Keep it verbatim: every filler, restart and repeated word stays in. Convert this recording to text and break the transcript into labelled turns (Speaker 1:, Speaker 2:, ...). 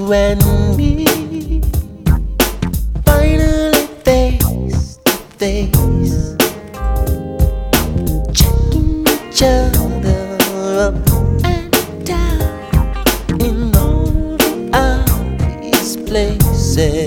Speaker 1: you and me finally face to face, checking each other up and down in all the obvious places.